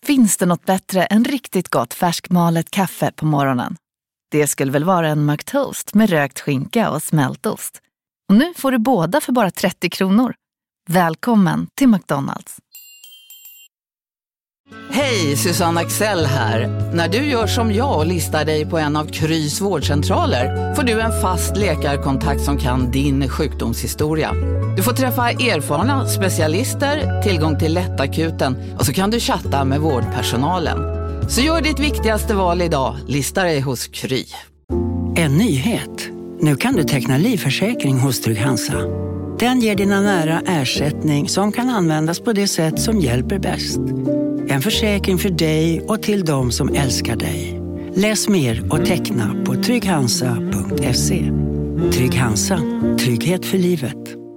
Finns det något bättre än riktigt gott färskmalet kaffe på morgonen? Det skulle väl vara en McToast med rökt skinka och smältost. Och nu får du båda för bara 30 kronor. Välkommen till McDonald's. Hej, Susanne Axel här. När du gör som jag och listar dig på en av Krys vårdcentraler får du en fast läkarkontakt som kan din sjukdomshistoria. Du får träffa erfarna specialister, tillgång till lättakuten och så kan du chatta med vårdpersonalen. Så gör ditt viktigaste val idag, lista dig hos Kry. En nyhet. Nu kan du teckna livförsäkring hos Trygg Hansa. Den ger dina nära ersättning som kan användas på det sätt som hjälper bäst. En försäkring för dig och till de som älskar dig. Läs mer och teckna på trygghansa.se. Trygg Hansa. Trygghet för livet.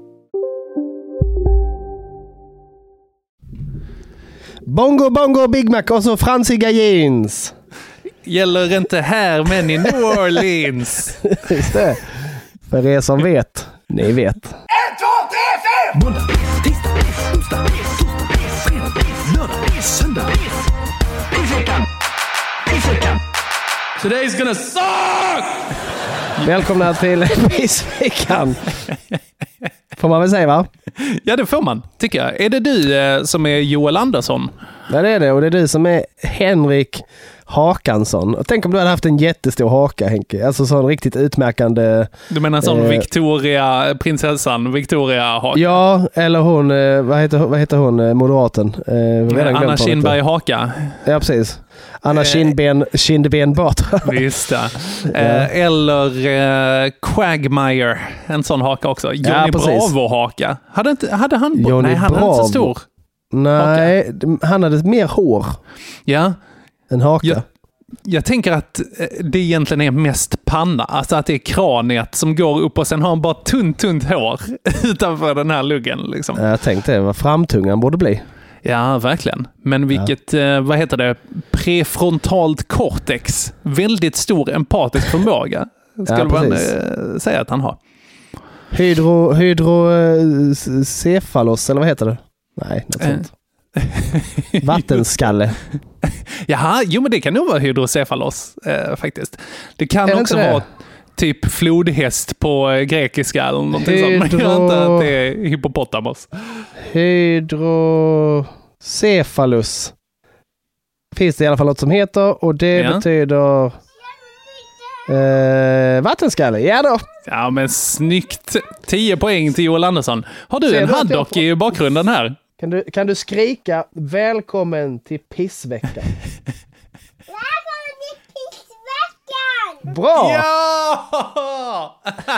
Bongo, bongo, Big Mac och så fransiga jeans. Gäller inte här, men i New Orleans. Just det. För er som vet, ni vet. 1, 2, 3, 4! Måndag, tisdag, onsdag, fredag, lördag, söndag. Pisveckan. Today's gonna suck! Välkomna till Pisveckan. Får man väl säga, va? Ja, det får man, tycker jag. Är det du som är Joel Andersson? Ja, det är det. Och det är du som är Henrik Hakansson. Och tänk om du hade haft en jättestor haka, Henke. Alltså sån riktigt utmärkande... Du menar sån Victoria, prinsessan Victoria haka? Ja, eller hon, vad heter hon, moderaten? Anna Kinberg haka. Ja, precis. Anna Kindben Batra. Visst det. Eller Quagmire, en sån haka också. Johnny Bravo haka. Hade han... Johnny Nej, han hade inte så stor. Nej, haka. Han hade mer hår. Ja. En haka. Jag tänker att det egentligen är mest panna. Alltså att det är kraniet som går upp och sen har han bara tunt hår utanför den här luggen. Liksom. Jag tänkte vad framtungan borde bli. Ja, verkligen. Men vilket, vad heter det? Prefrontalt cortex. Väldigt stor empatisk förmåga. Skulle man säga att han har. Hydrocefalos, eller vad heter det? Nej, något sånt. Vattenskalle. Jaha, jo men det kan nog vara hydrocefalos faktiskt. Det kan också vara typ flodhäst på grekiska eller någonting sånt. Men jag inte att det är hippopotamos. Hydrocephalus finns det i alla fall något som heter, och det betyder vattenskalle. Ja då. Ja, men snyggt. 10 poäng till Joel Andersson. Har du en haddock i bakgrunden här? Kan du skrika välkommen till pissveckan? Välkommen till pissveckan! Bra! Ja!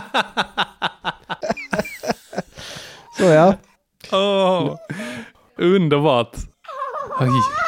Så ja. Underbart. Oj.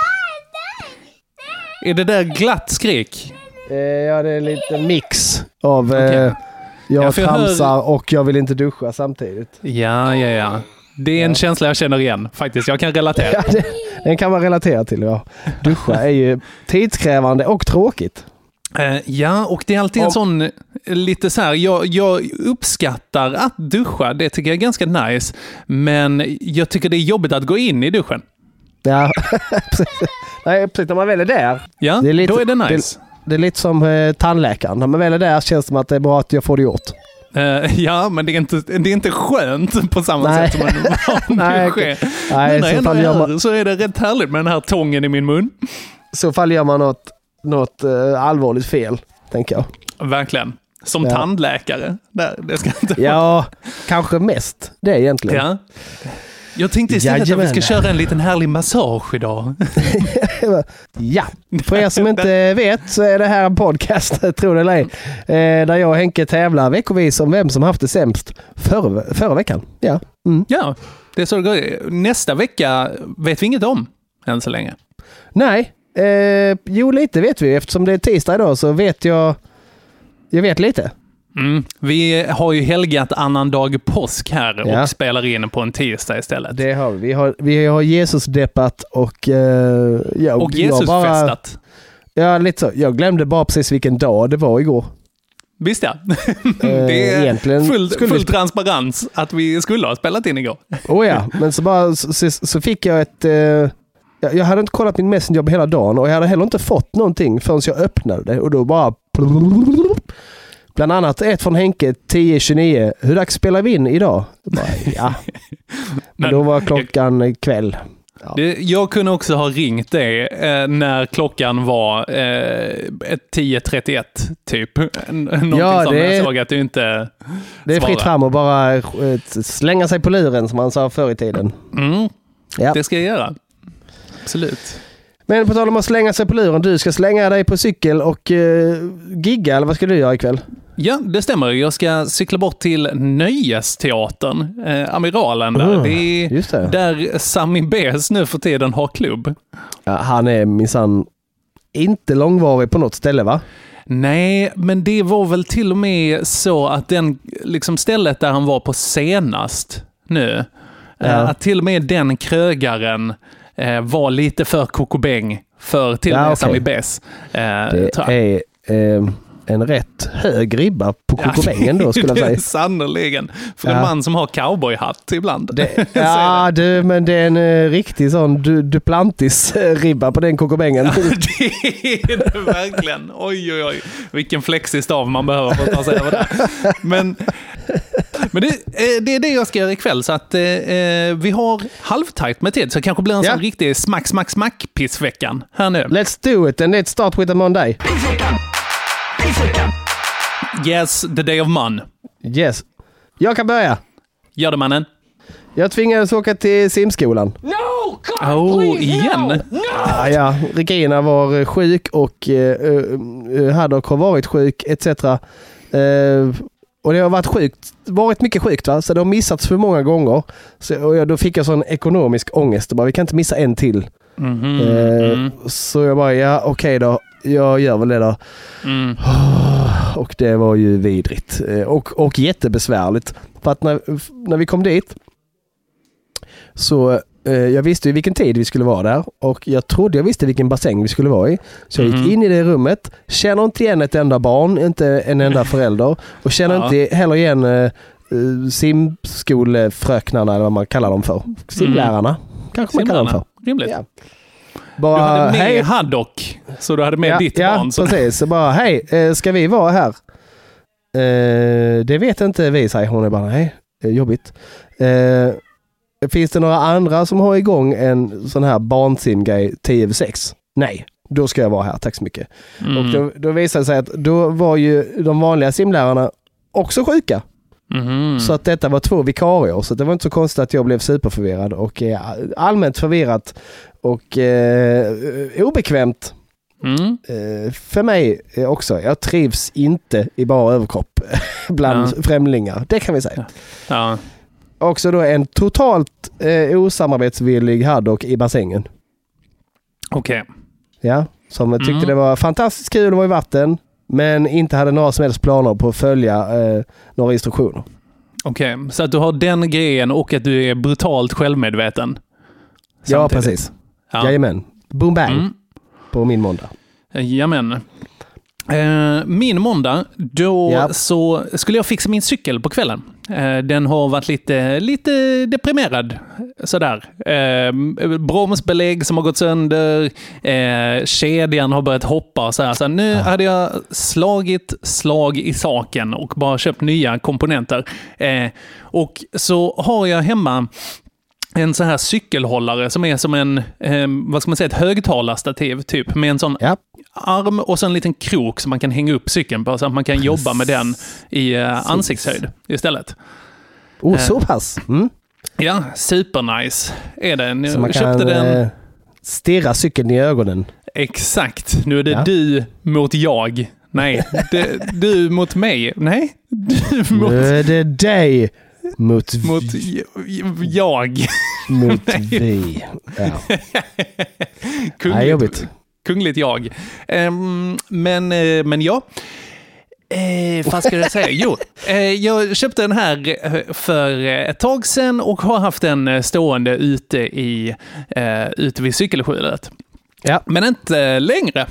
Är det där glatt skrik? Ja, det är en liten mix av jag tramsar och jag vill inte duscha samtidigt. Ja. Det är en känsla jag känner igen, faktiskt. Jag kan relatera. Ja, den kan man relatera till, ja. Duscha är ju tidskrävande och tråkigt. Ja, och det är alltid en sån lite så här, jag uppskattar att duscha, det tycker jag är ganska nice, men jag tycker det är jobbigt att gå in i duschen. Ja, nej, precis, när man väl är där. Ja, det är lite, då är det nice. Det är lite som tandläkaren. När man väl är där känns det som att det är bra att jag får det gjort. Ja, men det är inte skönt på samma sätt som man sker. Nej, men när så är det rätt härligt med den här tången i min mun. Så fall gör man något allvarligt fel, tänker jag. Verkligen. Som tandläkare. Det ska inte vara. Kanske mest det egentligen. Ja. Jag tänkte istället att vi ska köra en liten härlig massage idag. Ja, för er som inte vet så är det här en podcast, tror det eller ej, där jag och Henke tävlar veckovis om vem som haft det sämst förra veckan. Ja. Ja, det är så det går. Nästa vecka vet vi inget om än så länge. Nej, jo lite vet vi. Eftersom det är tisdag idag så vet jag vet lite. Vi har ju helgat annandag påsk här och spelar in på en tisdag istället. Det har vi. Vi har Jesus-deppat och Jesus-festat. Ja, lite så. Jag glömde bara precis vilken dag det var igår. Visst ja. Det är full transparens att vi skulle ha spelat in igår. Ja, men så fick jag jag hade inte kollat min Messenger på hela dagen och jag hade heller inte fått någonting förrän jag öppnade det och då bara bland annat ett från Henke 10:29. Hur dags spelar vi in idag? Bara, ja. Men då var klockan kväll. Ja. Jag kunde också ha ringt dig när klockan var 10:31 typ. Någonting som jag såg att du inte det är fritt fram och bara slänga sig på luren som man sa förr i tiden. Ja. Det ska jag göra. Absolut. Men på tal om att slänga sig på luren, du ska slänga dig på cykel och gigga, eller vad ska du göra ikväll? Ja, det stämmer. Jag ska cykla bort till Nöjesteatern, Amiralen där. Det är där Sami Bes nu för tiden har klubb. Ja, han är minsann inte långvarig på något ställe, va? Nej, men det var väl till och med så att den liksom stället där han var på senast nu, att till och med den krögaren var lite för kokobäng för till och med Sami Bes. Det är en rätt hög ribba på kokobängen då, skulle jag säga. Sannoliken. För en man som har cowboyhatt ibland. Men det är en riktig sån Duplantis-ribba på den kokobängen. Ja, det är det verkligen. Oj. Vilken flexistav man behöver för att ta sig över det. Men det är det jag ska göra ikväll. Så att vi har halvtajt med tid. Så det kanske blir en sån riktig smack-pissveckan här nu. Let's do it and let's start with a Monday. Yes, the day of man. Yes. Jag kan börja. Gör det, mannen. Jag tvingades åka till simskolan. No, God, please, igen? No. Ja, Regina var sjuk och Haddock har varit sjuk etc. Och det har varit mycket sjukt, va? Så det har missats för många gånger. Då fick jag sån ekonomisk ångest. Vi kan inte missa en till. Så jag bara, okej då. Jag gör väl det då. Och det var ju vidrigt. Och jättebesvärligt. För att när vi kom dit så jag visste ju vilken tid vi skulle vara där. Och jag trodde jag visste vilken bassäng vi skulle vara i. Så jag gick in i det rummet. Känner inte igen ett enda barn. Inte en enda förälder. Och känner inte heller igen simskolefröknarna eller vad man kallar dem för. Simlärarna. Kanske man kallar dem för. Rimligt. Ja. Bara, du hade med Haddock, så du hade med ditt barn. Ja, precis. Så bara, hej, ska vi vara här? Det vet inte vi, säger hon. Är bara, nej, jobbigt. Finns det några andra som har igång en sån här barnsimgrej 10/6? Nej, då ska jag vara här, tack så mycket. Och då visade det sig att då var ju de vanliga simlärarna också sjuka. Så att detta var 2 vikarier, så det var inte så konstigt att jag blev superförvirrad och allmänt förvirrat och obekvämt för mig också. Jag trivs inte i bara överkropp bland främlingar, det kan vi säga. Ja. Också då en totalt osamarbetsvillig Haddock i bassängen. Okej. Ja, som tyckte det var fantastiskt kul att vara i vatten, men inte hade några som helst planer på att följa några instruktioner. Okej, så att du har den grejen och att du är brutalt självmedveten. Ja, precis. Ja. Jajamän. Boom bang på min måndag. Jajamän. Min måndag, då så skulle jag fixa min cykel på kvällen. Den har varit lite deprimerad. Sådär. Bromsbelägg som har gått sönder. Kedjan har börjat hoppa. Så nu hade jag slag i saken och bara köpt nya komponenter. Och så har jag hemma en så här cykelhållare som är som en, vad ska man säga, ett högtalarstativ typ, med en sån arm och så en liten krok som man kan hänga upp cykeln på så att man kan jobba med den i ansiktshöjd istället. Så pass. Ja, supernice är det. Så man kan stirra cykeln i ögonen. Exakt. Nu är det du mot jag. Nej, du mot mig. Nej, du mot... Nu är det dig mot jag. Mot vi. Ja. Kungligt jag. Men ja. Vad ska jag säga? Jo, jag köpte den här för ett tag sedan och har haft den stående ute vid cykelskjulet. Ja. Men inte längre.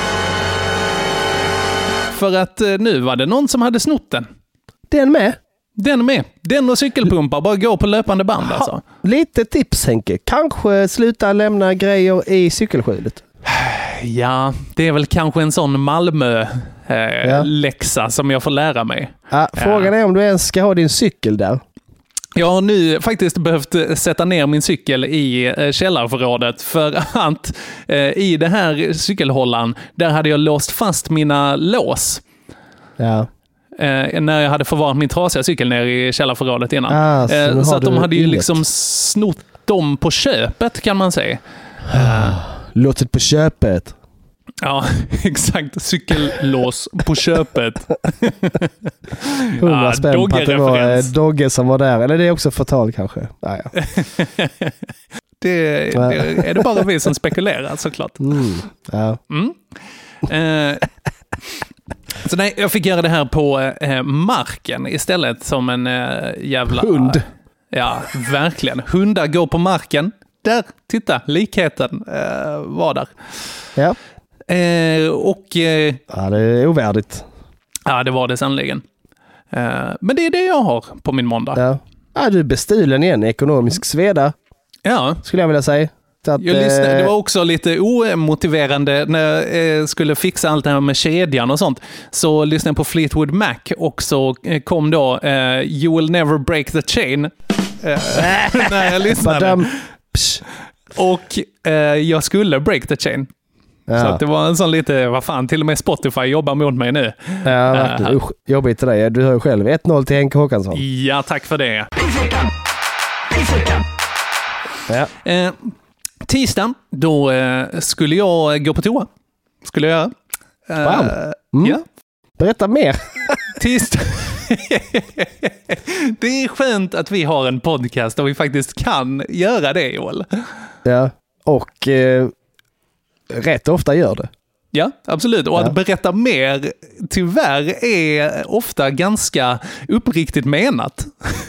För att nu var det någon som hade snott den. Den med? Den med. Den och cykelpumpar. Bara gå på löpande band alltså. Lite tips Henke. Kanske sluta lämna grejer i cykelskjulet. Ja, det är väl kanske en sån Malmö-läxa som jag får lära mig. Frågan är om du ens ska ha din cykel där. Jag har nu faktiskt behövt sätta ner min cykel i källarförrådet för att i det här cykelhållaren, där hade jag låst fast mina lås. Ja. När jag hade förvarat min trasiga cykel ner i källarförrådet innan. Så att de hade ju liksom snott dem på köpet kan man säga. Låtet på köpet. Ja, exakt. Cykellås på köpet. 100 spänn på att det var Dogge som var där. Eller det är också förtal kanske. Ja. Det är det bara vi som spekulerar såklart. Så nej, jag fick göra det här på marken istället som en jävla... Hund. Ja, verkligen. Hundar går på marken. Där, titta, likheten var där. Ja. Ja, det är ovärdigt. Ja, det var det sannoliken. Men det är det jag har på min måndag. Ja, du är bestulen igen. Ekonomisk sveda. Ja. Skulle jag vilja säga. Att, jag lyssnade, det var också lite omotiverande när jag skulle fixa allt det här med kedjan och sånt. Så lyssnade jag på Fleetwood Mac och så kom då You Will Never Break the Chain när jag lyssnade. Och jag skulle break the chain. Ja. Så att det var en sån lite, vad fan, till och med Spotify jobbar mot mig nu. Ja, verkligen. Jobbigt till dig. Du har ju själv 1-0 till Henke Håkansson. Ja, tack för det. Ja. Tisdag, då skulle jag gå på toa. Skulle jag göra. Ja. Berätta mer. Tisdag. Det är skönt att vi har en podcast och vi faktiskt kan göra det, Joel. Ja, och rätt ofta gör det. Ja, absolut. Och att berätta mer tyvärr är ofta ganska uppriktigt menat.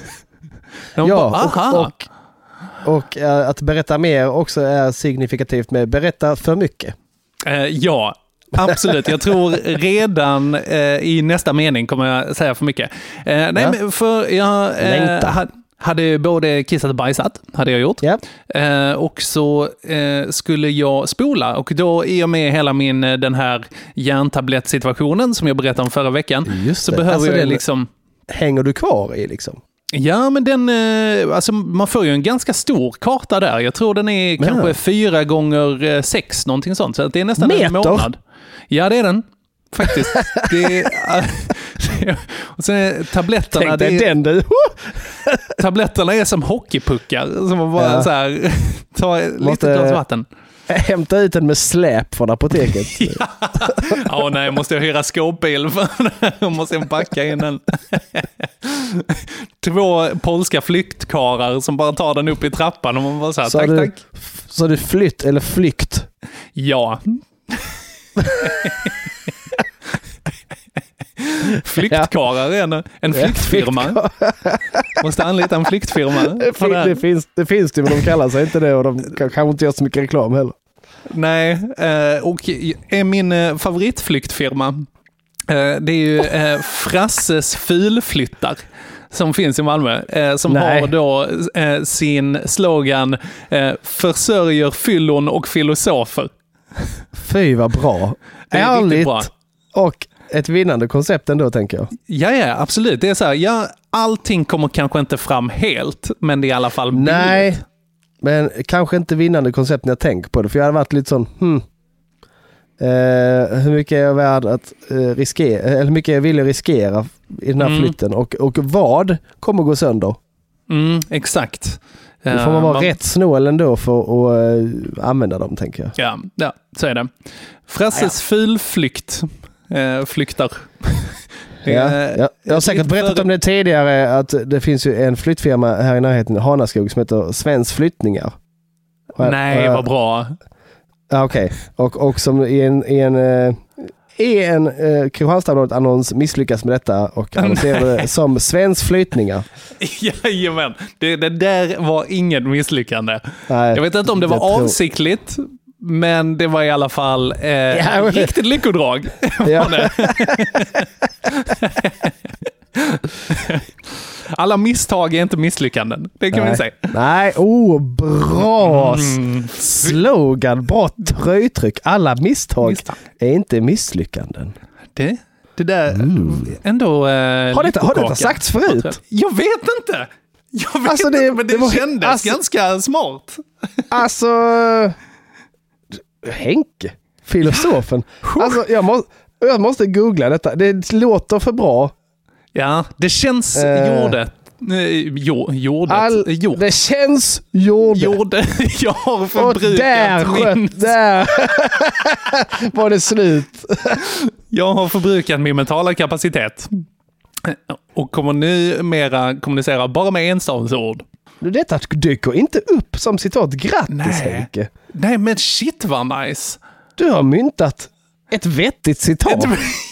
Och att berätta mer också är signifikativt med berätta för mycket. Ja, absolut. Jag tror redan i nästa mening kommer jag säga för mycket. Men för jag hade både kissat och bajsat, hade jag gjort. Och så skulle jag spola. Och då i och med hela den här järntablettsituationen som jag berättade om förra veckan, så behöver jag liksom... Hänger du kvar i liksom? Ja, men den, alltså man får ju en ganska stor karta där. Jag tror den är kanske 4x6, någonting sånt. Så det är nästan en månad. Ja, det är den. Faktiskt. Och sen är tabletterna... Tabletterna är som hockeypuckar. Som man bara så här... Ta lite glas vatten. Hämta ut den med släp från apoteket. Nej, måste jag hyra skåpbil för jag måste backa in den. 2 polska flyktkarar som bara tar den upp i trappan och man bara så här, tack. Så du flytt eller flykt? Ja. Flyktkarar är en flyktfirma. Måste anlita en flyktfirma. Det finns det, men de kallar sig inte det och de kanske inte gör så mycket reklam heller. Nej, och är min favoritflyktfirma det är ju Frasses Fylflyttar som finns i Malmö, som har då sin slogan försörjer fyllon och filosofer. Fy vad bra. Det är ärligt bra. Och ett vinnande koncept ändå, tänker jag. Ja, absolut. Det är så här, allting kommer kanske inte fram helt, men det är i alla fall billigt. Nej, men kanske inte vinnande koncept när jag tänker på det. För jag hade varit lite sån, hur mycket är jag värd att riskera, eller hur mycket jag vill riskera i den här flytten och vad kommer gå sönder? Exakt. Då får man vara rätt snål ändå för att använda dem, tänker jag. Ja, så är det. Frasses Fylflykt. Flyktar. Jag har säkert berättat om det tidigare, att det finns ju en flyttfirma här i närheten i Hanaskog som heter Svensk Flyttningar. Nej, vad bra. Okej. Och som i en Kristianstadsbladet-annons misslyckas med detta och annonserar det som Svensk Flyttningar. Jajamän. Det där var inget misslyckande. Nej, jag vet inte om det var avsiktligt, men det var i alla fall riktigt lyckodrag. Alla misstag är inte misslyckanden. Det kan vi säga. Nej, bra slogan. Bra tröjtryck. Alla misstag är inte misslyckanden. Det där ändå... Har detta sagts förut? Jag vet inte. Men det kändes ganska smart. Alltså... Henke, filosofen. Alltså, jag måste googla detta. Det låter för bra. Ja, det känns jordet. Det känns jordet. Jag har förbrukat där var det slut. Jag har förbrukat min mentala kapacitet. Och kommer nu mera kommunicera bara med enstavsord. Detta dyker inte upp som citat. Grattis, Henke. Nej, men shit vad nice. Du har myntat ett vettigt citat.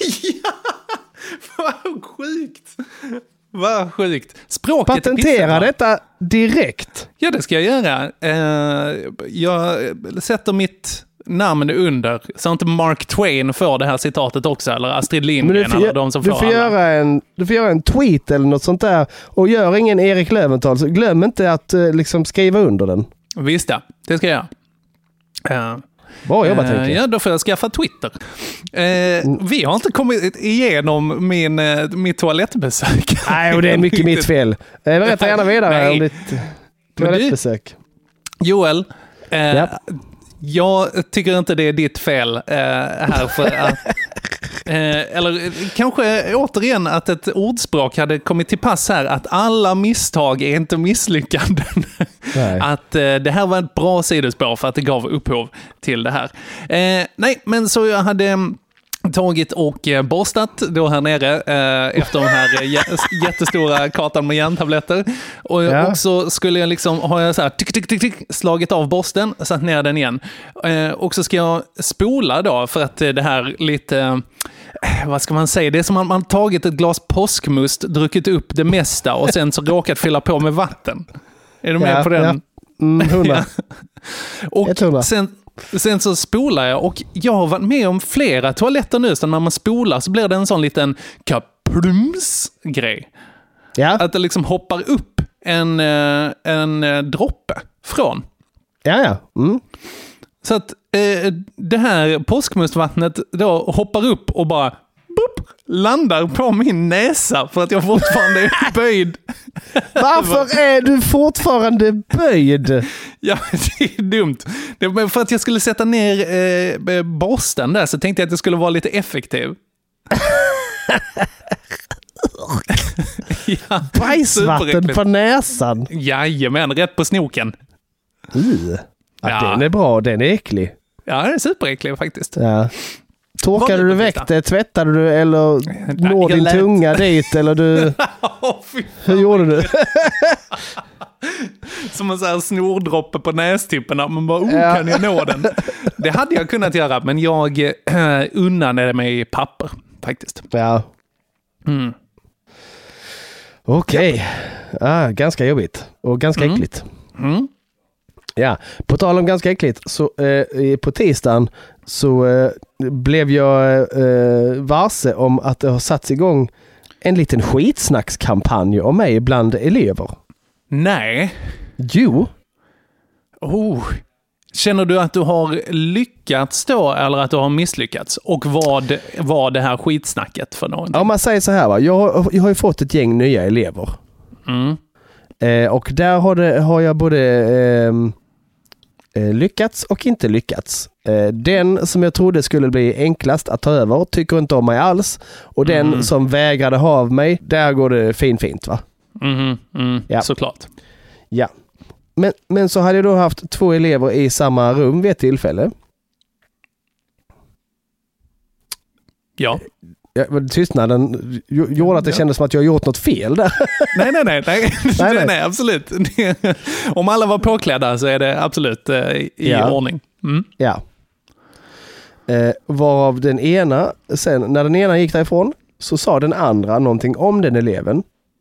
Vad sjukt. Språket patentera detta direkt. Ja, det ska jag göra. Jag sätter mitt namn under så inte Mark Twain får det här citatet också, eller Astrid Lindgren eller de som får du får göra en tweet eller något sånt där och gör ingen Erik Löwenthal, så glöm inte att liksom skriva under den. Visst det ska jag göra. Bra jobbat, Henke. Ja, då får jag skaffa Twitter. Vi har inte kommit igenom mitt toalettbesök. Nej, och det är mycket mitt fel. Berätta gärna vidare om ditt toalettbesök. Joel, jag tycker inte det är ditt fel här för att eller kanske återigen att ett ordspråk hade kommit till pass här, att alla misstag är inte misslyckanden. Att det här var ett bra sidospår för att det gav upphov till det här. Nej, men så jag hade tagit och borstat då här nere efter de här jättestora kartan med järntabletter. Och så skulle jag liksom, har jag så här tick, slagit av borsten, satt ner den igen. Och så ska jag spola då för att det här lite... vad ska man säga? Det är som att man tagit ett glas påskmust, druckit upp det mesta och sen så råkat fylla på med vatten. Är du med på den? 100. Och sen så spolar jag, och jag har varit med om flera toaletter nu, så när man spolar så blir det en sån liten kaplums-grej. Ja. Att det liksom hoppar upp en droppe från. Ja. Så att det här påskmustvattnet då hoppar upp och bara landar på min näsa för att jag fortfarande är böjd. Varför är du fortfarande böjd? Ja, det är dumt. Det är för att jag skulle sätta ner borsten där, så tänkte jag att det skulle vara lite effektiv. Ja, bajsvatten på näsan. Jajamän, rätt på snoken. Den är bra, den är äcklig. Ja, den är superäcklig faktiskt. Ja. Torkade du väck det, tvättade du eller når din tunga dit, eller du... Hur gjorde du? Som en sån här snordroppe på nästipparna. Man bara, kan jag nå den? Det hade jag kunnat göra, men jag unnade mig papper faktiskt. Ja. Okej. Ganska jobbigt och ganska äckligt. Ja, på tal om ganska äckligt, så på tisdagen så blev jag varse om att det har satts igång en liten skitsnackskampanj om mig bland elever. Nej. Jo. Känner du att du har lyckats då, eller att du har misslyckats? Och vad var det här skitsnacket för någonting? Om man säger så här, va? Jag har ju fått ett gäng nya elever. Och där har jag både lyckats och inte lyckats. Den som jag trodde skulle bli enklast att ta över tycker inte om mig alls. Och den som vägrade ha av mig, där går det fint, va? Ja. Såklart. Ja. Men så hade jag då haft 2 elever i samma rum vid ett tillfälle. Ja. Tystnaden gjorde att det kändes som att jag gjort något fel där. Nej, absolut. Om alla var påklädda så är det absolut i ordning. Ja. Varav den ena, sen när den ena gick därifrån så sa den andra någonting om den eleven.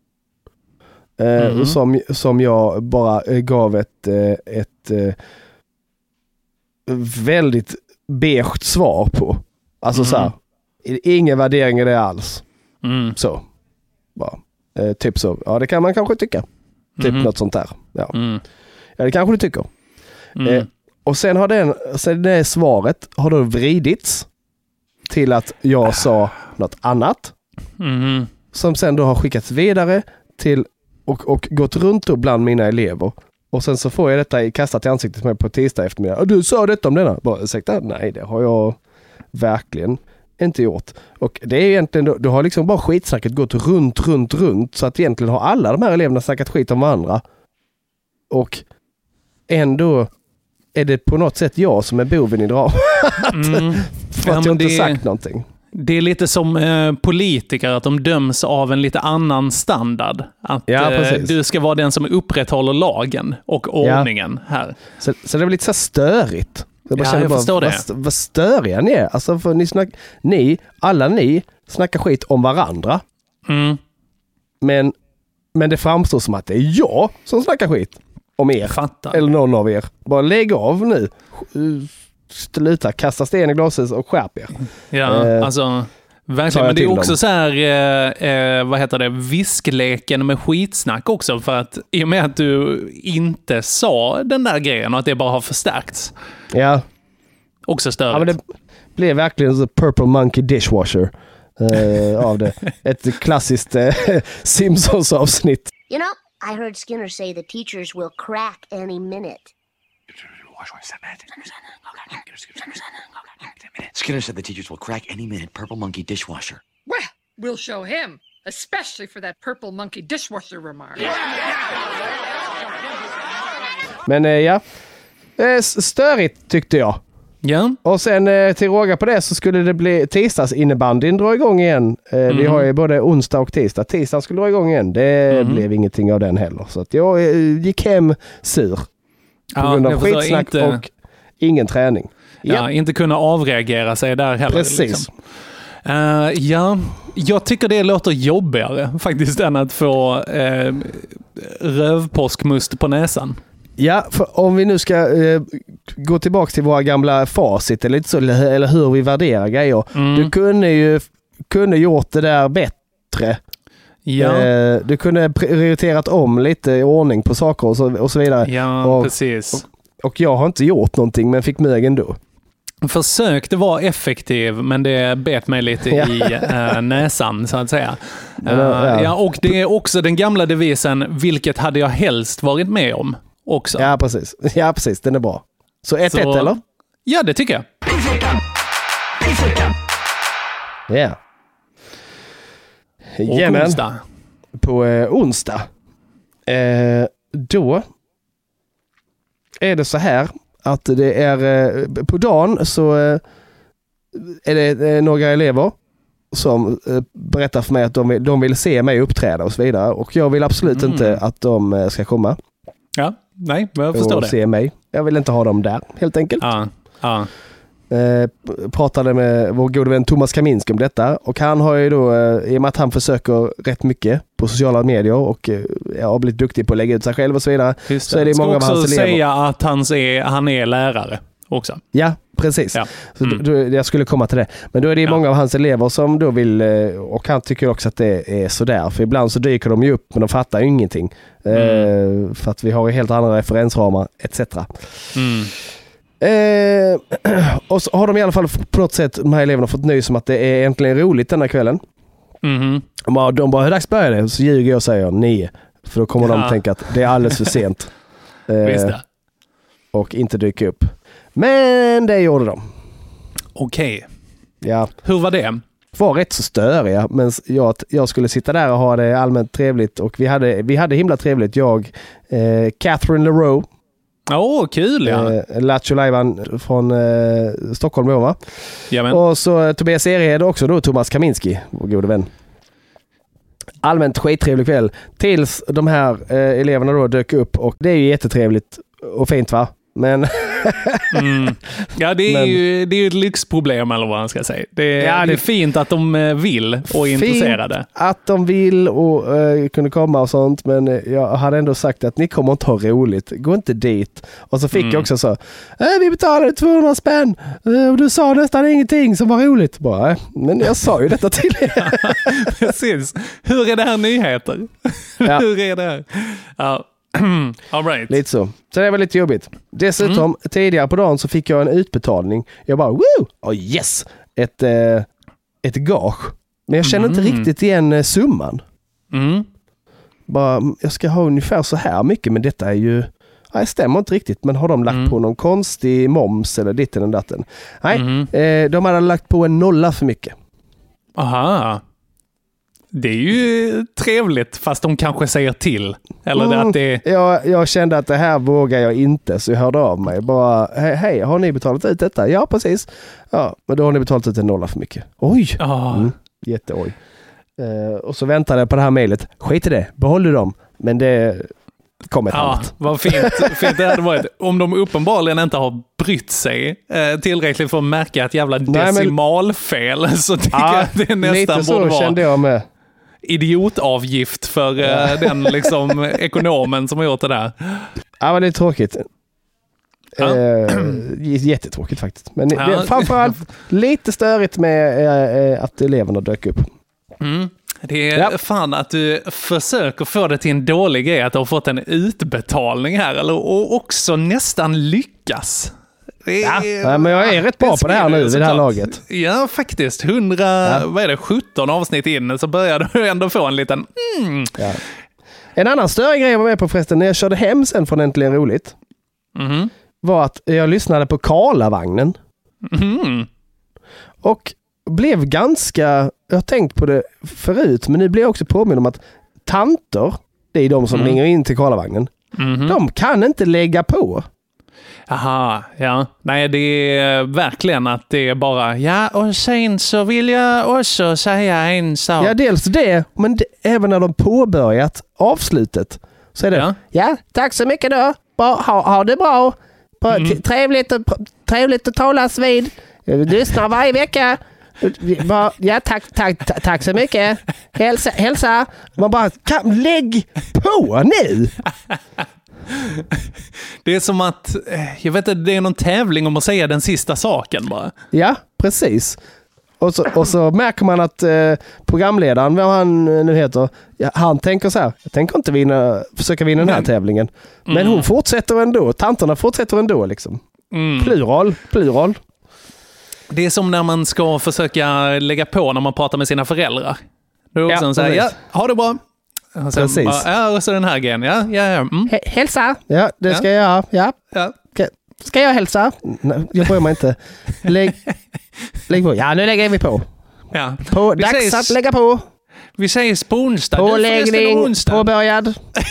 Som jag bara gav ett väldigt beige svar på. Alltså så här, ingen värdering i det alls. Så. Bara. Typ så. Ja, det kan man kanske tycka. Typ något sånt där. Ja, ja det kanske du tycker. Och sen har det svaret har då vridits till att jag sa något annat. Som sen då har skickats vidare till och gått runt då bland mina elever. Och sen så får jag detta kastat i ansiktet med på tisdag eftermiddag. Du sa detta om denna. Bara, ursäkta? Nej, det har jag verkligen inte gjort. Och det är egentligen, du har liksom bara skitsnacket gått runt så att egentligen har alla de här eleverna snackat skit om varandra. Och ändå är det på något sätt jag som är boven i dramat. För att jag inte sagt någonting. Det är lite som politiker, att de döms av en lite annan standard. Att du ska vara den som upprätthåller lagen och ordningen här. Så det blir lite så störigt. Jag förstår det. Vad störiga ni är. Alltså för alla ni snackar skit om varandra. Men det framstår som att det är jag som snackar skit om er. Fattar. Eller någon av er. Bara lägg av nu. Sluta kasta sten i glaset och skärp er. Ja, alltså verkligen. Men det är också så här, vad heter det, viskleken med skitsnack också, för att i och med att du inte sa den där grejen och att det bara har förstärkts. Ja. Också störigt. Ja, men det blev verkligen så Purple Monkey Dishwasher av det. Ett klassiskt Simpsons-avsnitt. You know, I heard Skinner say the teachers will crack any minute. Skinner said the teachers will crack any minute. Purple Monkey Dishwasher. Well, we'll show him, especially for that Purple Monkey Dishwasher remark. Men ja, störigt tyckte jag. Ja. Och sen till råga på det så skulle det bli tisdagsinnebandyn dra igång igen. Vi har ju både onsdag och tisdag. Tisdagen skulle dra igång igen. Det blev ingenting av den heller. Så att jag gick hem sur. På grund av skitsnack och ingen träning. Ja, inte kunna avreagera sig där heller. Precis. Liksom. Ja, jag tycker det låter jobbigare faktiskt än att få rövpåskmust på näsan. Ja, för om vi nu ska gå tillbaka till våra gamla facit eller hur vi värderar grejer. Du kunde gjort det där bättre. Ja. Du kunde prioriterat om lite i ordning på saker och så vidare. Ja, precis. Och jag har inte gjort någonting, men fick mög ändå. Försökte vara effektiv, men det bet mig lite i näsan så att säga. Ja, och det är också den gamla devisen, vilket hade jag helst varit med om också. Ja, precis. Den är bra. Så 1-1 eller? Ja, det tycker jag. Ja. Och onsdag. På onsdag. Då är det så här att det är på dagen så är det några elever som berättar för mig att de vill se mig uppträda och så vidare. Och jag vill absolut inte att de ska komma. Ja, nej, jag förstår det. Se mig. Jag vill inte ha dem där, helt enkelt. Ja. Pratade med vår gode vän Thomas Kaminski om detta, och han har ju då, i och med att han försöker rätt mycket på sociala medier och har blivit duktig på att lägga ut sig själv och så vidare. Så är det många av hans elever. Säga att han är lärare också. Ja, precis. Ja. Så jag skulle komma till det. Men då är det många av hans elever som då vill, och han tycker också att det är sådär. För ibland så dyker de ju upp, men de fattar ju ingenting. För att vi har helt andra referensramar, etc. Och så har de i alla fall på något sätt, de här eleverna, fått nöj som att det är egentligen roligt den här kvällen. De bara, hur dags börjar det? Så ljuger jag och säger 9. För då kommer de tänka att det är alldeles för sent. Och inte dyka upp. Men det gjorde de. Okej. Ja. Hur var det? Var rätt så störiga, men jag skulle sitta där och ha det allmänt trevligt, och vi hade himla trevligt. Jag, Catherine Leroux. Kul ja. Lattjo Lajban från Stockholm då, va? Jamen. Och så Tobias Ered också då, Thomas Kaminski, vår gode vän. Allmänt skittrevlig kväll tills de här eleverna då dök upp, och det är ju jättetrevligt och fint, va? Men... Ja, det är ju ett lyxproblem eller vad man ska säga. Det är fint att de vill och är intresserade. Att de vill och kunde komma och sånt, men jag hade ändå sagt att ni kommer inte ha roligt. Gå inte dit. Och så fick jag också så, vi betalade 200 spänn och du sa nästan ingenting som var roligt. Bara, men jag sa ju detta till er. Precis. Hur är det här nyheter? Ja. Hur är det här? Ja. All right. Lite så. Så det var lite jobbigt. Dessutom, tidigare på dagen så fick jag en utbetalning. Jag bara, woo! Oh yes! Ett gage. Men jag känner inte riktigt igen summan. Bara, jag ska ha ungefär så här mycket, men detta är ju... Nej, stämmer inte riktigt. Men har de lagt på någon konstig moms eller ditten och datten? Nej, de hade lagt på en 0 för mycket. Aha. Det är ju trevligt, fast de kanske säger till. Eller att det... Jag kände att det här vågar jag inte, så jag hörde av mig. Bara, hej, har ni betalat ut detta? Ja, precis. Ja, men då har ni betalat ut en 0 för mycket. Oj! Jätteoj. Och så väntade jag på det här mejlet. Skit i det, behåll du dem. Men det kom ett annat. Vad fint det hade varit. Om de uppenbarligen inte har brytt sig tillräckligt för att märka ett jävla decimalfel, så tycker jag att det nästan borde vara... kände jag med. Idiotavgift för den liksom ekonomen som har gjort det där. Ja, men det är tråkigt. Jättetråkigt faktiskt. Men det är framförallt lite störigt med att eleverna dök upp. Det är fan att du försöker få det till en dålig grej att du har fått en utbetalning här, och också nästan lyckas. Men jag är rätt bra på det här nu vid det här laget. Ja, faktiskt. 17 avsnitt in så började du ändå få en liten... Ja. En annan större grej jag var med på förresten när jag körde hem sen från Äntligen Roligt var att jag lyssnade på Karlavagnen. Och blev ganska... Jag har tänkt på det förut, men nu blir jag också påminn om att tanter, det är de som ringer in till Karlavagnen, de kan inte lägga på. Aha, ja. Nej, det är verkligen att det är bara, ja, och sen så vill jag också säga en sak. Ja, dels det, men även när de påbörjat avslutet så är det, ja tack så mycket då. Ha det bra. Trevligt att talas vid. Lyssnar varje vecka. Ja, tack så mycket. Hälsa. Man bara, lägg på nu. Det är som att, jag vet inte, det är någon tävling om att säga den sista saken bara. Ja, precis. Och så märker man att programledaren, vad han nu heter, han tänker så här, jag tänker inte försöka vinna den här tävlingen. Men hon fortsätter ändå, tanterna fortsätter ändå liksom. Plural. Det är som när man ska försöka lägga på när man pratar med sina föräldrar. Då är också så här, ha det bra. Och sen precis. Och så den här grejen, Hälsa. Ja, det ska jag göra. Ja. Ska jag hälsa? Nej, jag bryr mig inte. Lägg på. Ja, nu lägger vi på. Ja. Dags att lägga på. Vi ses på onsdag. Påläggning påbörjad.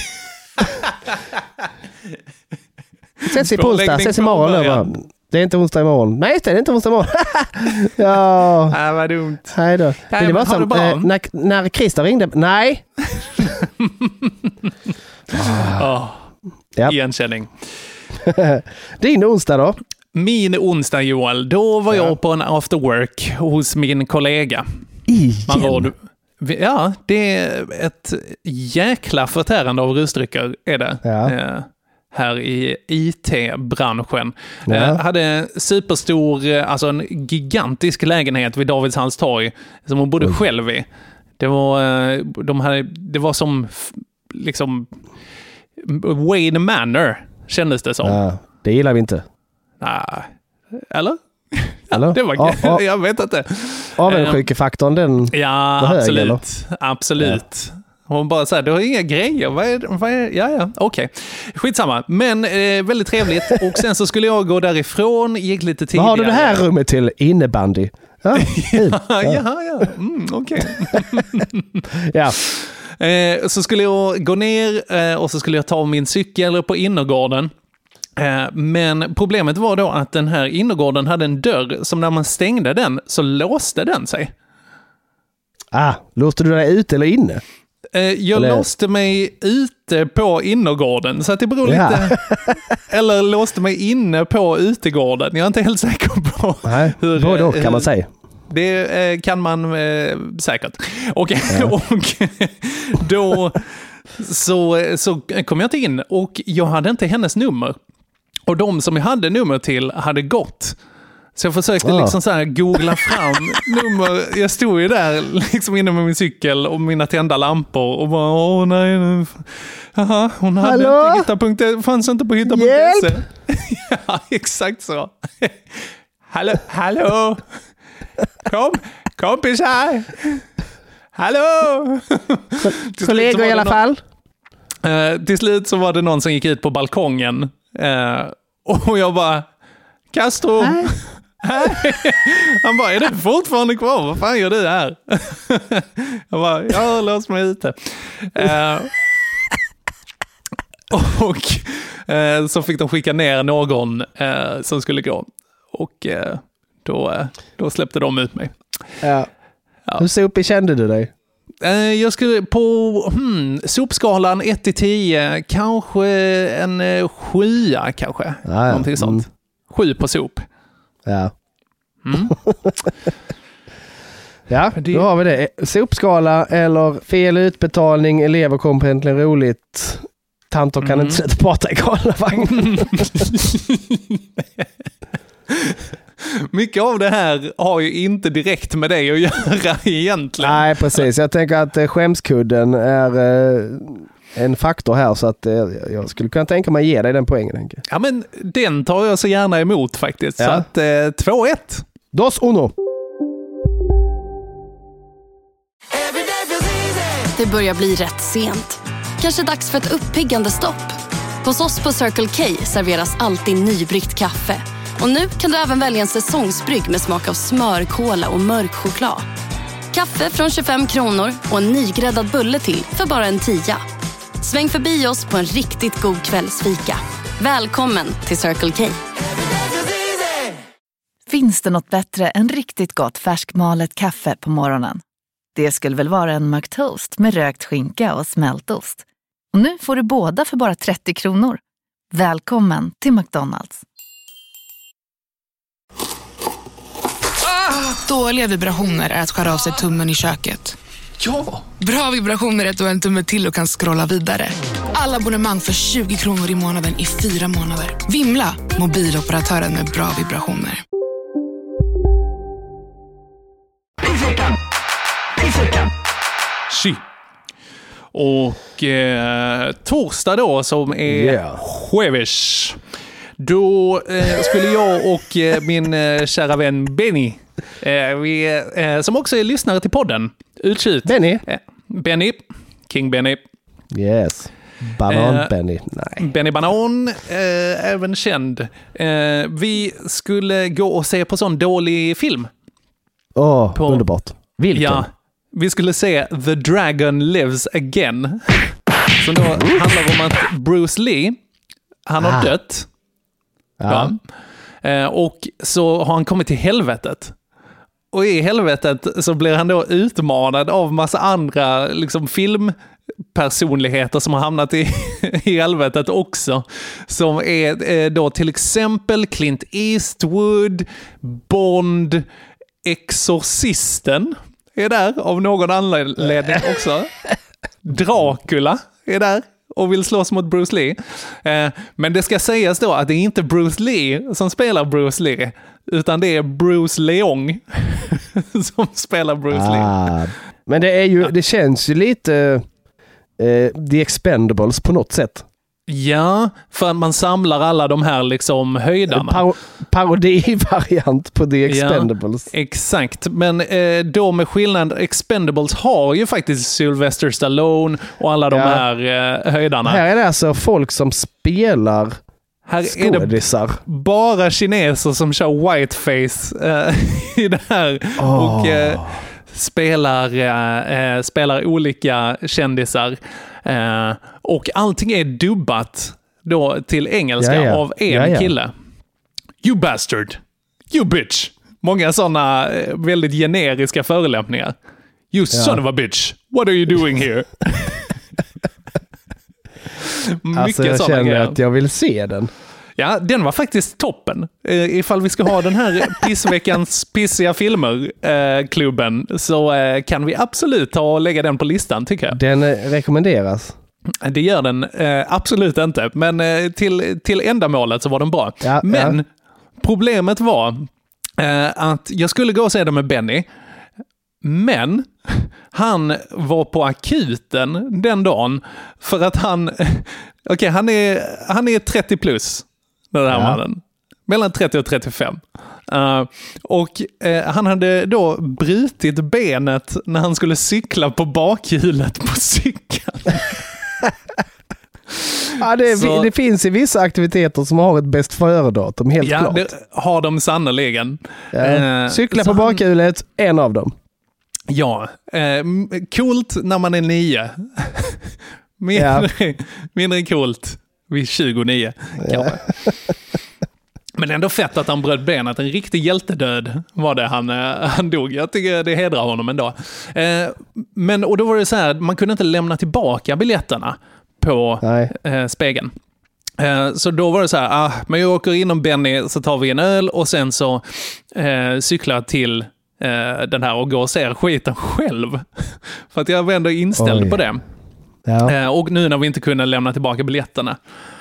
Ses vi på onsdag. Ses imorgon. Det är inte onsdag imorgon. Nej, det är inte onsdag imorgon. Ja. Vad dumt. Hej då. Det var som när Christer ringde. Nej. Igenkänning. Din onsdag då? Min onsdag, Joel. Då var jag på en after work hos min kollega. Igen? Ja, det är ett jäkla förtärande av rusdrycker är det. Ja. Här i IT-branschen. Hade superstor, alltså en gigantisk lägenhet vid Davidshalls torg som hon bodde själv i. Det var som liksom Wayne Manor kändes det som. Ja, det gillar vi inte. Nej. Eller? Det var jag vet inte. Avundsjukefaktorn den var hög, absolut. Eller? Absolut. Hon bara så här, du har inga grejer. Vad är ja, okej. Skitsamma. Men väldigt trevligt. Och sen så skulle jag gå därifrån, gick lite tidigare. Vad har du det här rummet till? Innebandy? Ja. Okej. Ja. Så skulle jag gå ner och så skulle jag ta min cykel på innergården. Men problemet var då att den här innergården hade en dörr som när man stängde den så låste den sig. Låste du dig ut eller inne? Jag låste mig ute på innergården, så att det beror lite... Eller låste mig inne på utegården. Jag är inte helt säker på hur... Både och kan man säga. Det kan man säkert. Och då så kom jag inte in och jag hade inte hennes nummer. Och de som jag hade nummer till hade gått. Så jag försökte liksom så här googla fram nummer. Jag stod ju där liksom inne med min cykel och mina tända lampor och bara, nej. Haha, hon hade inte fanns inte på hitta.se. Ja, exakt så. Hallå. Kompis här. Hallå. Kollegor i alla fall. Till slut så var det någon som gick ut på balkongen. Och jag bara, Castro. Han bara, är du fortfarande kvar? Vad fan gör du här? Jag bara, jag låst mig ute. Och så fick de skicka ner någon som skulle gå. Och då släppte de ut mig. Ja. Hur sopig kände du dig? Jag skulle på sopskalan 1-10, kanske en 7 kanske. Någonting sånt. 7 på sop. Ja. Ja, då har vi det. Sopskala eller fel utbetalning, elever kommer egentligen roligt. Tantor kan inte sätta prata i galna vagn. Mycket av det här har ju inte direkt med dig att göra egentligen. Nej, precis. Jag tänker att skämskudden är en faktor här, så att jag skulle kunna tänka mig att ge dig den poängen. Ja, men den tar jag så gärna emot faktiskt. Ja. Så att 2-1. 2-1. Det börjar bli rätt sent. Kanske dags för ett uppiggande stopp. Hos oss på Circle K serveras alltid nybryggt kaffe. Och nu kan du även välja en säsongsbrygg med smak av smör, kola och mörk choklad. Kaffe från 25 kronor och en nygräddad bulle till för bara en 10. Sväng förbi oss på en riktigt god kvällsfika. Välkommen till Circle K. Finns det något bättre än riktigt gott färskmalet kaffe på morgonen? Det skulle väl vara en McToast med rökt skinka och smältost. Och nu får du båda för bara 30 kronor. Välkommen till McDonald's. Dåliga vibrationer är att skära av sig tummen i köket. Ja! Bra vibrationer är att du har en tumme till och kan scrolla vidare. Alla abonnemang för 20 kronor i månaden i 4 månader. Vimla! Mobiloperatören med bra vibrationer. Och torsdag då, som är jueves. Då skulle jag och min kära vän Benny, som också är lyssnare till podden, Benny, King Benny. Yes. Banan Benny. Nej. Benny Banan, även känd. Vi skulle gå och se på sån dålig film. Underbart. Vilken? Ja, vi skulle se The Dragon Lives Again. Som då handlar om att Bruce Lee, han har dött. Ja. Och så har han kommit till helvetet. Och i helvetet så blir han då utmanad av massa andra liksom filmpersonligheter som har hamnat i helvetet också. Som är då till exempel Clint Eastwood, Bond, Exorcisten är där av någon anledning också. Dracula är där och vill slåss mot Bruce Lee. Men det ska sägas då att det är inte Bruce Lee som spelar Bruce Lee, utan det är Bruce Leong som spelar Bruce Lee. Men det är ju, det känns ju lite The Expendables på något sätt. Ja, för att man samlar alla de här liksom höjdarna. Parodivariant på The Expendables. Ja, exakt. Men då med skillnad, Expendables har ju faktiskt Sylvester Stallone och alla de här höjdarna. Här är det alltså folk som spelar skådisar. Är det bara kineser som kör whiteface i det här. Och spelar olika kändisar. Och allting är dubbat då till engelska av en kille. You bastard. You bitch. Många sådana väldigt generiska förolämpningar. You son of a bitch. What are you doing here? Alltså jag känner att jag vill se den. Ja, den var faktiskt toppen. Ifall vi ska ha den här pissveckans pissiga filmer-klubben så kan vi absolut ta och lägga den på listan, tycker jag. Den rekommenderas. Det gör den absolut inte, men till ändamålet så var den bra. Ja, men problemet var att jag skulle gå och se den med Benny, men han var på akuten den dagen för att han är 30 plus, den här mannen. Mellan 30 och 35. Han hade då brutit benet när han skulle cykla på bakhjulet på cykeln. Ja, det finns i vissa aktiviteter som har ett bäst före-datum, helt klart. Ja, det har de sannoliken. Cykla på bakhjulet, en av dem. Ja, coolt när man är 9. Mindre coolt vid 29 kanske. Men ändå fett att han bröt benet. En riktig hjältedöd var det han dog. Jag tycker det hedrar honom ändå. Och då var det så här, man kunde inte lämna tillbaka biljetterna på spegeln. Så då var det så här, men jag åker in om Benny så tar vi en öl och sen så cyklar till den här och går och ser skiten själv. För att jag var ändå inställd på det. Ja. Och nu när vi inte kunde lämna tillbaka biljetterna.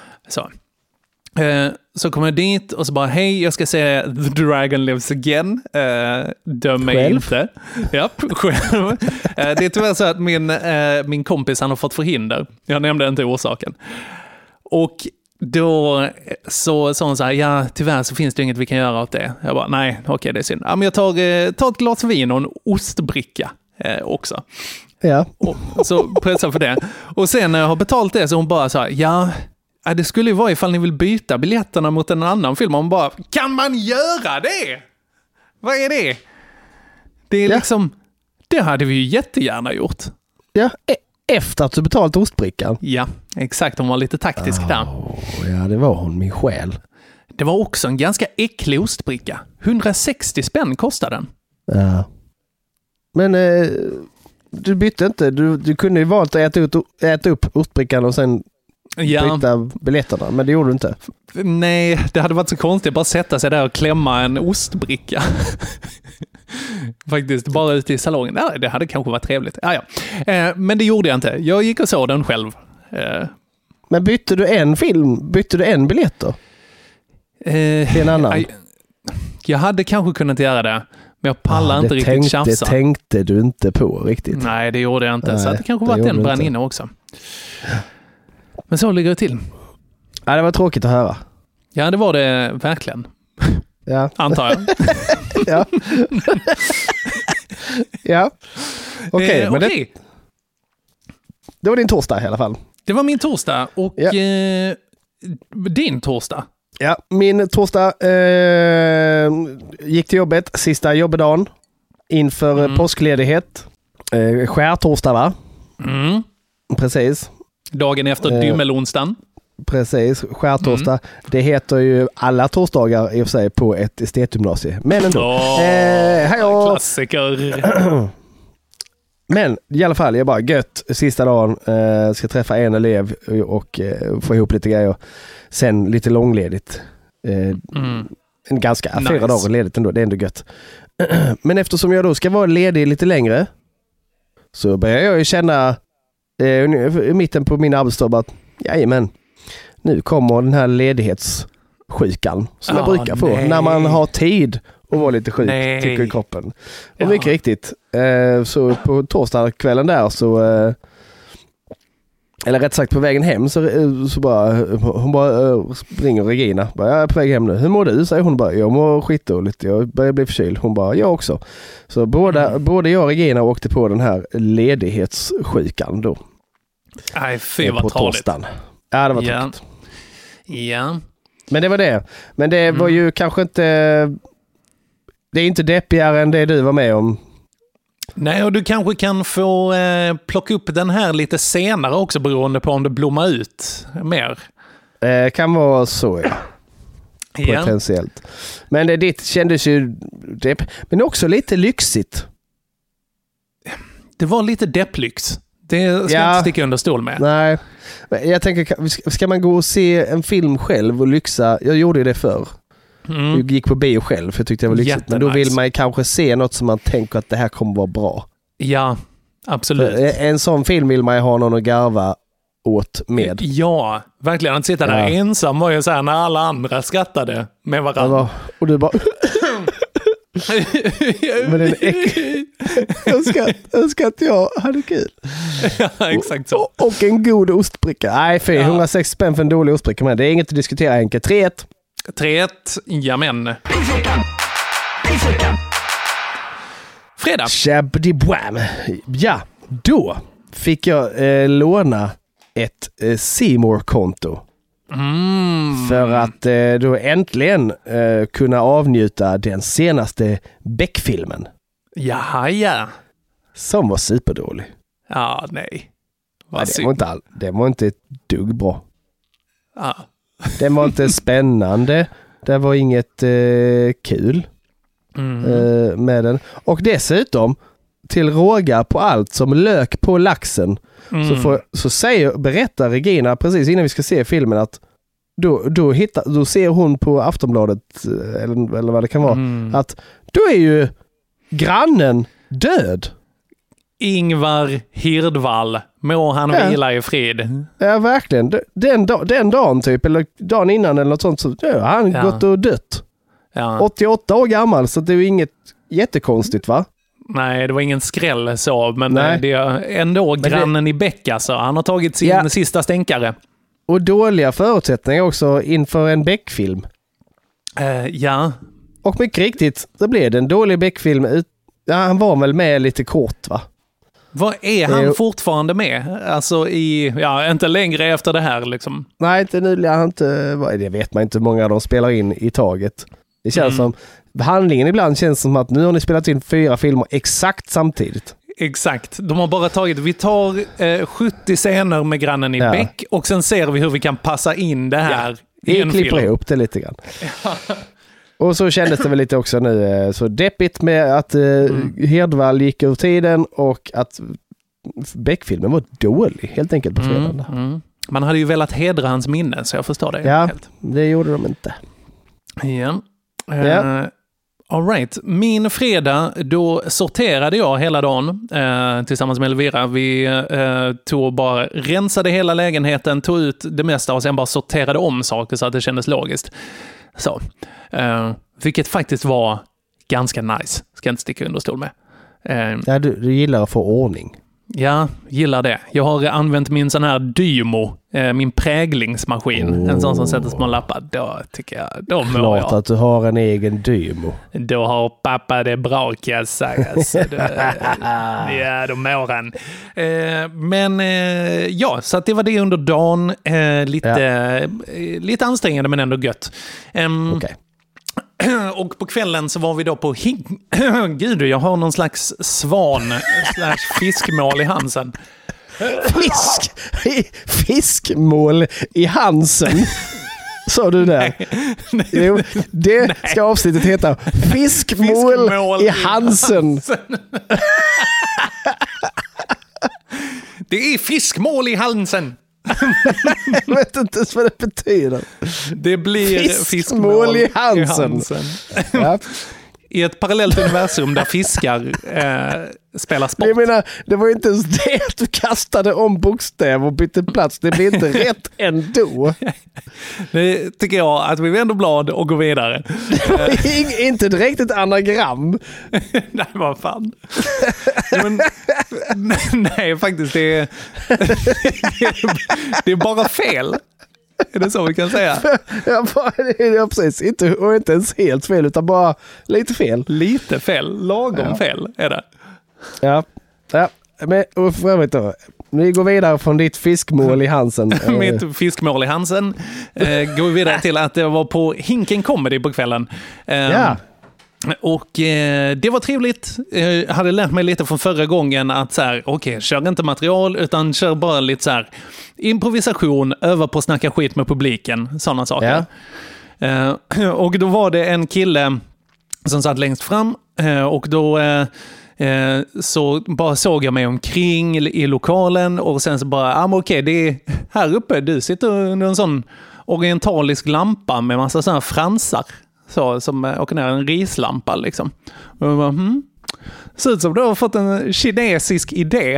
Så kommer jag dit och så bara, hej, jag ska se The Dragon Lives Again. Döm mig inte. Ja, själv. Det är tyvärr så att min kompis, han har fått förhinder. Jag nämnde inte orsaken. Och då så sa hon så här, ja, tyvärr så finns det inget vi kan göra åt det. Jag bara, nej, okej, det är synd. Ja, men jag tar ett glas vin och en ostbricka också. Ja. Och så pressar för det. Och sen när jag har betalt det så hon bara så här, ja, det skulle ju vara ifall ni vill byta biljetterna mot en annan film. Man bara, kan man göra det? Vad är det? Det är liksom, det hade vi ju jättegärna gjort. Ja, efter att du betalt ostbrickan. Ja, exakt. Hon var lite taktisk där. Ja, det var hon, min själ. Det var också en ganska äcklig ostbricka. 160 spänn kostade den. Ja. Men du bytte inte. Du kunde ju valt att äta upp ostbrickan och sen byta biljetterna, men det gjorde du inte. Nej, det hade varit så konstigt. Bara sätta sig där och klämma en ostbricka. Faktiskt, bara ute i salongen. Ja, det hade kanske varit trevligt. Men det gjorde jag inte. Jag gick och såg den själv. Men bytte du en film? Bytte du en biljett då? Till en annan? Jag hade kanske kunnat göra det. Men jag pallar inte riktigt tjafsa. Det tänkte du inte på riktigt. Nej, det gjorde jag inte. Nej, så det kanske var att den brann inne också. Men så ligger det till. Ja, det var tråkigt att höra. Ja, det var det verkligen. Ja. Antar jag. Ja. Ja. Okej, men det var din torsdag i alla fall. Det var min torsdag och din torsdag. Ja, min torsdag gick till jobbet, sista jobbdagen inför påskledighet. Skärtorsdag, va? Mm. Precis. Dagen efter dymmelonsdagen. Precis, skärtorsdag. Det heter ju alla torsdagar i och för sig på ett estetgymnasie. Men ändå. Klassiker. Men i alla fall, jag bara gött sista dagen. Ska träffa en elev och få ihop lite grejer. Sen lite långledigt. En ganska 4 dagar ledigt ändå. Det är ändå gött. Men eftersom jag då ska vara ledig lite längre så börjar jag ju känna i mitten på min arbetsdag att jajamän, nu kommer den här ledighetssjukan som jag brukar få när man har tid att vara lite sjuk, tycker i kroppen. Och mycket riktigt, så på torsdagskvällen där så eller rätt sagt på vägen hem så bara hon bara ringer Regina. Bara, jag är på väg hem nu. Hur mår du? Säger hon bara. Jag mår skitdåligt. Jag börjar bli förkyld. Hon bara, jag också. Så både jag och Regina åkte på den här ledighetssjukan då. Nej, fy vad tradigt. Ja, det var tråkigt. Ja. Men det var det. Men det var ju kanske inte... Det är inte deppigare än det du var med om. Nej, och du kanske kan få plocka upp den här lite senare också beroende på om det blommar ut mer. Kan vara så, ja. Potentiellt. Men det kändes ju... men också lite lyxigt. Det var lite depplyx. Det ska jag inte sticka under stol med. Nej, jag tänker, ska man gå och se en film själv och lyxa? Jag gjorde ju det förr. Jag gick på bio själv för jag tyckte det var lyxigt. Men då vill man kanske se något som man tänker att det här kommer vara bra. Ja, absolut. För en sån film vill man ju ha någon att garva åt med. Ja, verkligen. Att sitta där ensam var ju så här när alla andra skrattade med varandra. Och du bara... Men den önskar att jag hade kul. Ja, exakt så. Och en god ostbricka. Nej, 160 spänn för en dålig ostbricka. Men det är inget att diskutera, Henke. 3-1. 3-1, jamen. Fredag. Tjabdibwam. Ja, då fick jag låna ett C-More-konto. För att då äntligen kunna avnjuta den senaste Beck-filmen. Jaha, ja. Som var superdålig. Ja, nej. Det var inte ett dugg bra. Ja. Den var inte spännande. Det var inget kul med den. Och dessutom, till råga på allt som lök på laxen, berättar Regina precis innan vi ska se filmen att då ser hon på Aftonbladet eller vad det kan vara att då är ju grannen död. Ingvar Hirdvall, må han vila i frid. Ja, verkligen. Den dagen typ, eller dagen innan eller något sånt, så har han gått och dött. Ja. 88 år gammal, så det är ju inget jättekonstigt, va? Nej, det var ingen skräll så, men det är ändå grannen i Beck alltså. Han har tagit sin sista stänkare. Och dåliga förutsättningar också inför en Beck-film. Ja. Och mycket riktigt, så blev det en dålig Beck-film. Han var väl med lite kort, va? Vad är han fortfarande med? Alltså inte längre efter det här liksom. Nej, inte nu. Det vet man inte hur många de spelar in i taget. Det känns som, behandlingen ibland känns som att nu har ni spelat in 4 filmer exakt samtidigt. Exakt. De har bara vi tar 70 scener med grannen i Beck och sen ser vi hur vi kan passa in det här i en film. Vi klipper ihop det lite grann. Och så kändes det väl lite också nu så deppigt med att Hirdvall gick ur tiden och att Beck-filmen var dålig helt enkelt på fredagen. Man hade ju velat hedra hans minne, så jag förstår det. Ja, det gjorde de inte. Ja. All right. Min fredag, då sorterade jag hela dagen tillsammans med Elvira. Vi bara rensade hela lägenheten, tog ut det mesta och sen bara sorterade om saker så att det kändes logiskt. Så. Vilket faktiskt var ganska nice. Ska jag inte sticka under stol med. Ja, du gillar att få ordning. Ja, gillar det. Jag har använt min sån här Dymo, min präglingsmaskin. En sån som sätter små lappar. Då tycker jag, då mår jag. Klart att du har en egen Dymo. Då har pappa det bra, kan jag säga. Ja, då mår han. Så att det var det under dagen. Lite ansträngande men ändå gött. Okej. Och på kvällen så var vi då på Gud, jag har någon slags fiskmål i halsen. Fiskmål i halsen. Sa du där? Jo, det ska avsnittet heta Fiskmål i halsen. Det är fiskmål i halsen. Jag vet inte ens vad det betyder. Det blir fiskmål i halsen. Ja. I ett parallellt universum där fiskar spelar sport. Jag menar, det var inte ens det att du kastade om bokstäver och bytte plats. Det blir inte rätt ändå. Det tycker jag att vi är ändå blad och går vidare. Inte direkt ett anagram. Nej, vad fan. Nej, faktiskt. Det är bara fel. Är det så vi kan säga? Ja, precis. Inte ens helt fel, utan bara lite fel. Lite fel. Lagom fel är det. Ja. Men vi går vidare från ditt fiskmål i halsen. Mitt fiskmål i halsen. Går vi vidare till att det var på Hinken Comedy på kvällen. Och det var trevligt. Jag hade lärt mig lite från förra gången att kör inte material utan kör bara lite så här improvisation, öva på att snacka skit med publiken, sådana saker. Och då var det en kille som satt längst fram och då så bara såg jag mig omkring i lokalen och sen så bara, okej, det är här uppe, du sitter under en sån orientalisk lampa med massa sådana fransar så, som åker ner, en rislampa liksom. Och jag bara, ser ut som du har fått en kinesisk idé.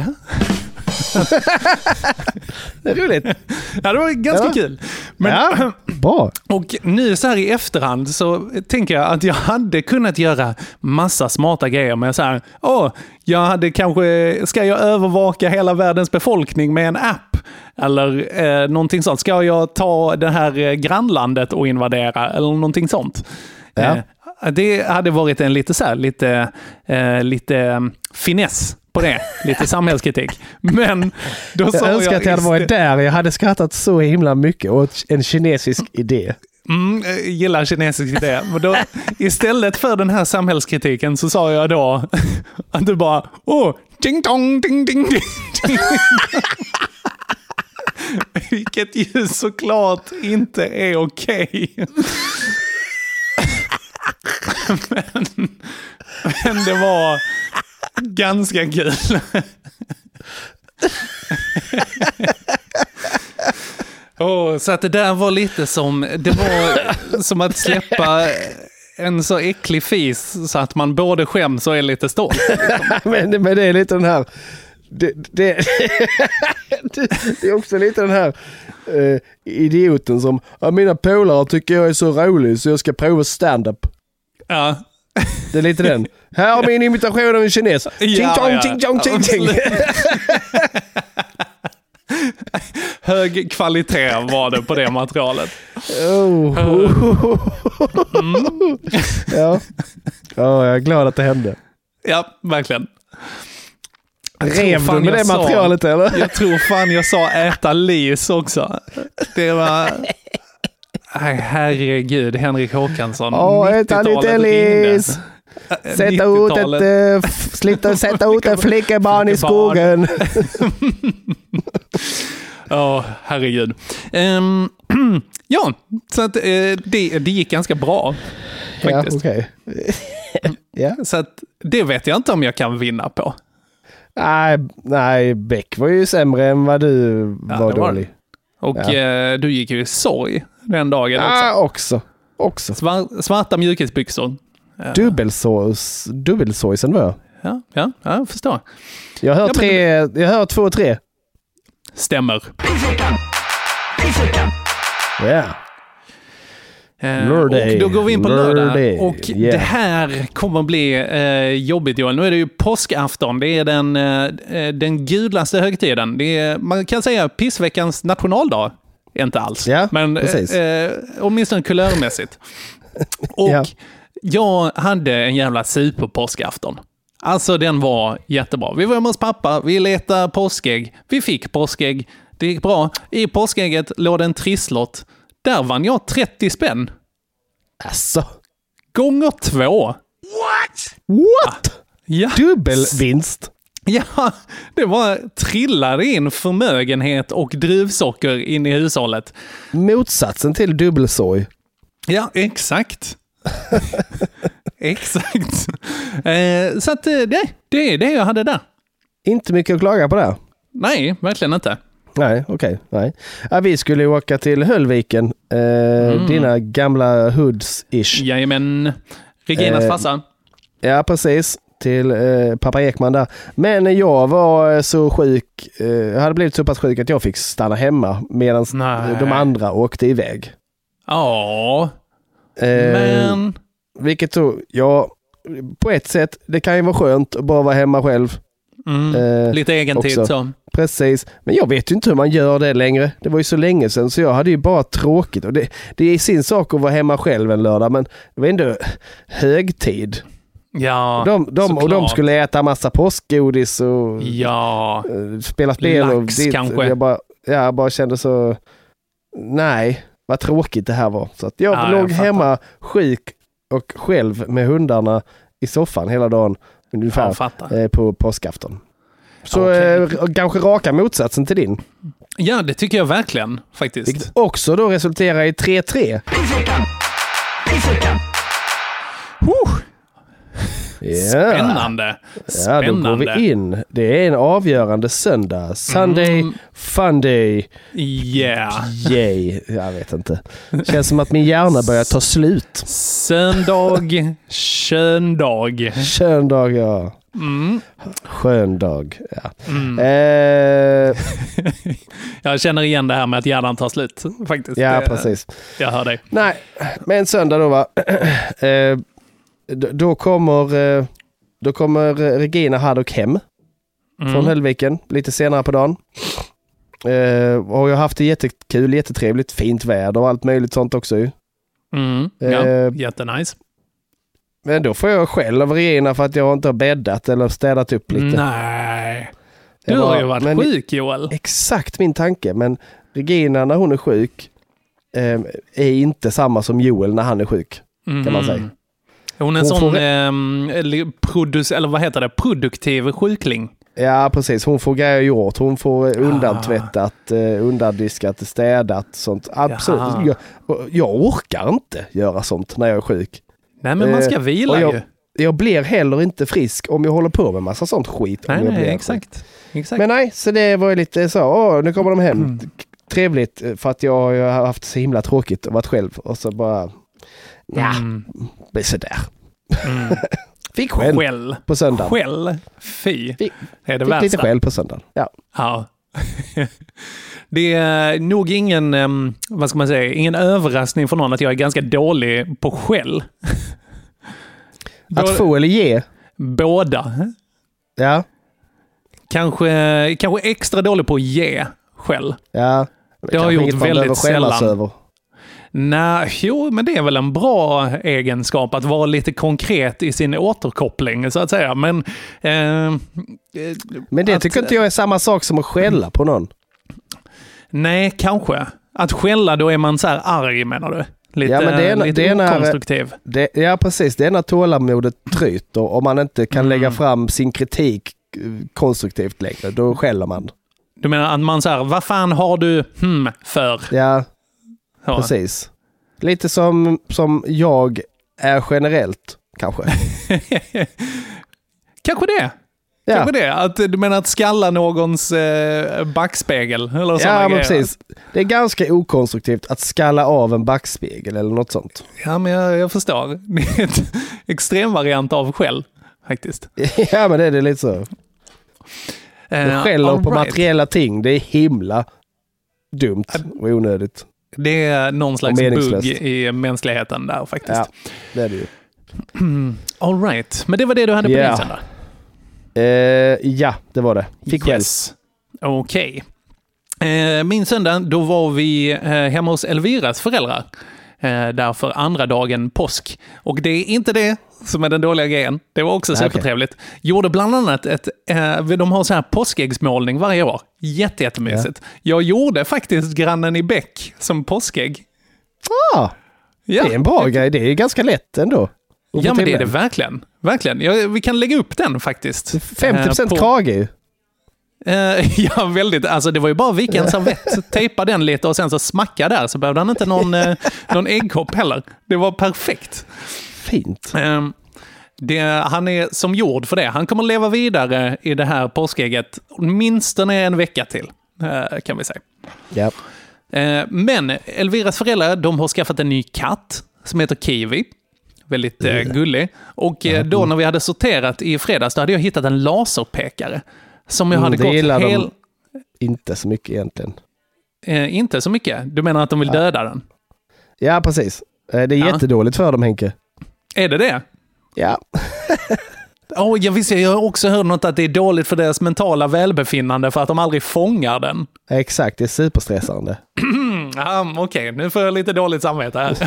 Det är roligt. Ja, det var ganska kul. Men, bra. Och nu så här i efterhand så tänker jag att jag hade kunnat göra massa smarta grejer med så här, jag hade kanske, ska jag övervaka hela världens befolkning med en app? Eller någonting sånt. Ska jag ta det här grannlandet och invadera? Eller någonting sånt. Ja. Det hade varit en lite finess på det. Lite samhällskritik. Men då sa jag önskar att jag hade varit där. Jag hade skrattat så himla mycket åt en kinesisk idé. Gillar kinesisk idé. Men då, istället för den här samhällskritiken så sa jag då att du bara ding dong, ding ding ding. Vilket ju såklart inte är okej. Men det var ganska kul. Så att det där var lite som, det var som att släppa en så äcklig fis så att man både skäms och är lite stolt. men det är lite den här det är också lite den här idioten som mina polare tycker jag är så rolig så jag ska prova stand-up. Ja. Det är lite den. Här har min imitation av en kines. Ching chong, ching chong, ching ching. Hög kvalitet var det på det materialet. Ja, jag är glad att det hände. Ja, verkligen. Rev du med det materialet eller? Jag tror fan jag sa äta lis också. Det var... herregud, Henrik Håkansson. Äta lite lis. Sätta ut ett flickebarn i skogen. Herregud. Ja, så att det gick ganska bra faktiskt. Ja, okej. Ja. Så att det vet jag inte om jag kan vinna på. Nej, Beck var ju sämre än vad du var dålig. Och du gick ju i sorg den dagen också. Svarta mjukisbyxor. Dubbelsojsen var jag. Ja, jag förstår. Jag hör 2 och 3. Stämmer. Ja. Och då går vi in på lördag. Och det här kommer att bli jobbigt, Joel. Nu är det ju påskafton. Det är den gudlaste högtiden. Det är, man kan säga, pissveckans nationaldag. Inte alls. Ja, men åtminstone kulörmässigt. Och jag hade en jävla superpåskafton. Alltså den var jättebra. Vi var hemma hos pappa, vi letade påskägg. Vi fick påskägg. Det gick bra. I påskägget låg det en trisslott. Där vann jag 30 spänn. Alltså. Gånger 2. What? Ja. Dubbelvinst. Ja, det var trillade in förmögenhet och druvsocker in i hushållet. Motsatsen till dubbelsoj. Ja, exakt. Exakt. Så att det är det jag hade där. Inte mycket att klaga på där. Nej, verkligen inte. Nej, okej. Nej. Ja, vi skulle åka till Höllviken. Dina gamla hoods-ish. Jajamän. Reginas farsa. Ja, precis. Till pappa Ekman där. Men jag var så sjuk. Jag hade blivit så pass sjuk att jag fick stanna hemma medan de andra åkte iväg. Ja. Men... Vilket så, på ett sätt, det kan ju vara skönt att bara vara hemma själv. Lite egen tid så. Precis. Men jag vet ju inte hur man gör det längre. Det var ju så länge sedan så jag hade ju bara tråkigt. Och det är sin sak att vara hemma själv en lördag, men det var ändå högtid. Ja, de skulle äta massa påskgodis och spela spel. Lax, och kanske. Jag bara kände så, nej, vad tråkigt det här var. Så att jag låg hemma sjuk och själv med hundarna i soffan hela dagen ungefär på påskafton. Så kanske raka motsatsen till din. Ja, det tycker jag verkligen faktiskt. Vilket också då resulterar i 3-3. Spännande. Ja, då går vi in. Det är en avgörande söndag. Sunday, fun day. Yeah. Yay. Jag vet inte. Känns som att min hjärna börjar ta slut. Söndag, köndag. Köndag, ja. Skön dag. Ja. Jag känner igen det här med att hjärnan tar slut faktiskt. Ja, precis. Jag hör dig. Nej, men söndag då va. Då kommer Regina Haddock hem från Höllviken lite senare på dagen. Och jag har haft det jättekul, jättetrevligt, fint väder och allt möjligt sånt också ju. Jättenice. Men då får jag skäll av Regina för att jag inte har bäddat eller städat upp lite. Nej. Du har ju varit sjuk, Joel. Exakt min tanke, men Regina när hon är sjuk är inte samma som Joel när han är sjuk, kan man säga. Hon är en produktiv sjukling. Ja, precis. Hon får grejer gjort. Hon får undantvättat, undandiskat, städat, sånt. Absolut. Jag orkar inte göra sånt när jag är sjuk. Nej, men man ska vila ju. Jag blir heller inte frisk om jag håller på med massa sånt skit. Nej, exakt. Men nej, så det var lite så, nu kommer de hem. Trevligt, för att jag har haft så himla tråkigt och varit själv. Och så bara, blir sådär. Fick skäll på söndagen. Skäll? Fy. Fick värsta. Lite skäll på söndagen. Ja. Det är nog ingen överraskning för någon att jag är ganska dålig på skäll. Att få eller ge? Båda. Ja. Kanske extra dålig på att ge skäll. Ja. Det har jag gjort väldigt sällan. Nej, men det är väl en bra egenskap att vara lite konkret i sin återkoppling, så att säga. Men det tycker inte jag är samma sak som att skälla på någon. Nej, kanske. Att skälla, då är man så här arg, menar du? Lite konstruktiv. Ja, precis. Det är när tålamodet tryter och man inte kan lägga fram sin kritik konstruktivt längre. Då skäller man. Du menar att man så här, vad fan har du för? Ja. Precis. Lite som jag är generellt, kanske. Kanske det. Ja. Kanske det. Att du menar att skalla någons backspegel eller sådana grejer. Precis. Det är ganska okonstruktivt att skalla av en backspegel eller något sånt. Ja, men jag förstår. Det är ett extrem variant av skäll, faktiskt. Ja, men det är lite så. Skäller på materiella ting, det är himla dumt och onödigt. Det är någon slags bugg i mänskligheten där faktiskt. Ja, det är det ju. All right. Men det var det du hade på din söndag? Ja, det var det. Fick yes. Okej. Min söndag, då var vi hemma hos Elviras föräldrar. Därför andra dagen påsk. Och det är inte det som är den dåliga grejen. Det var också supertrevligt. Gjorde bland annat de har så här påskäggsmålning varje år. Jättemysigt. Jag gjorde faktiskt grannen i bäck som påskägg. Det är en bra grej. Det är ganska lätt ändå. Ja, men det är det verkligen. Verkligen. Vi kan lägga upp den faktiskt. 50% krage. Ja, väldigt. Alltså det var ju bara vika en servett, tejpa den lite och sen så smacka där, så behövde han inte någon ägghopp heller. Det var perfekt. Fint. Han är som gjord för det. Han kommer leva vidare i det här påskägget åtminstone en vecka till, kan vi säga. Ja. Men Elviras föräldrar, de har skaffat en ny katt som heter Kiwi. Väldigt gullig. Och då när vi hade sorterat i fredags, då hade jag hittat en laserpekare. Som jag hade gått inte så mycket egentligen. Inte så mycket? Du menar att de vill döda den? Ja, precis. Det är jättedåligt för dem, Henke. Är det? Ja. Jag har också hört något att det är dåligt för deras mentala välbefinnande för att de aldrig fångar den. Exakt, det är superstressande. Okej, nu får jag lite dåligt samvete här.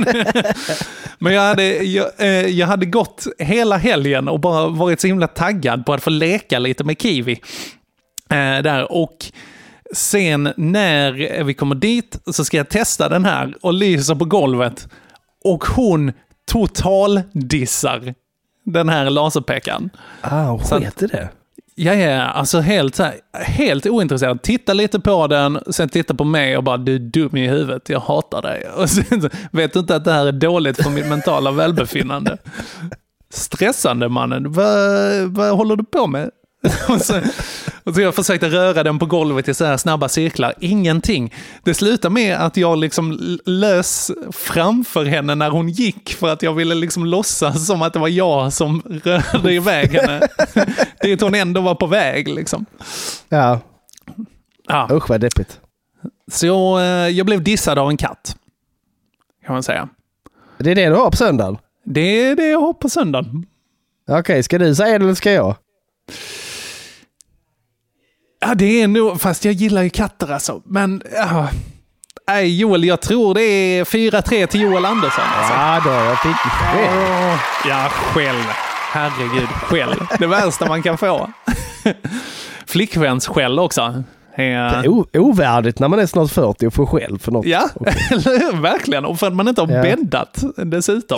Men jag hade gått hela helgen och bara varit så himla taggad på att få leka lite med Kiwi. Där. Och sen när vi kommer dit så ska jag testa den här och lysa på golvet. Och hon total dissar den här laserpekaren. Vad heter det? Ja, alltså helt ointresserad. Titta lite på den, sen titta på mig och bara, du är dum i huvudet, jag hatar dig. Och sen vet du inte att det här är dåligt för mitt mentala välbefinnande. stressande, mannen. Vad håller du på med? och så jag försökte röra den på golvet i så här snabba cirklar. Ingenting. Det slutade med att jag liksom lös framför henne när hon gick, för att jag ville liksom låtsas som att det var jag som rörde iväg henne. Det att hon ändå var på väg liksom. Ja. Usch, vad deppigt. Så jag blev dissad av en katt, kan man säga. Det är det du har på söndagen? Det är det jag har på söndagen. Okej, ska du säga det eller ska jag? Ja, det är nog, fast jag gillar ju katter alltså. Men, nej Joel, jag tror det är 4-3 till Joel Andersson. Alltså. Ja, då jag fick skäll. Ja, skäll. Herregud, skäll. Det värsta man kan få. Flickväns skäll också. Det är ovärdigt när man är snart 40 och får skäll för något. Ja, verkligen. Och för att man inte har bäddat dessutom.